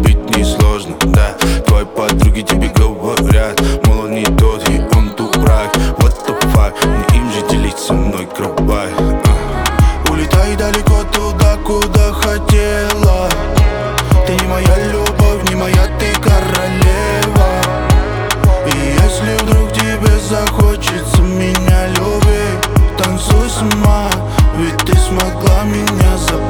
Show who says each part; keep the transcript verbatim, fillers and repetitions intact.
Speaker 1: любить несложно, да. Твои подруги тебе говорят, мол, он не тот, и он дурак. What the fuck, не им же делить со мной кровать. uh. Улетай далеко туда, куда хотела. Ты не моя любовь, не моя ты королева. И если вдруг тебе захочется меня любить, танцуй сама, ведь ты смогла меня забыть.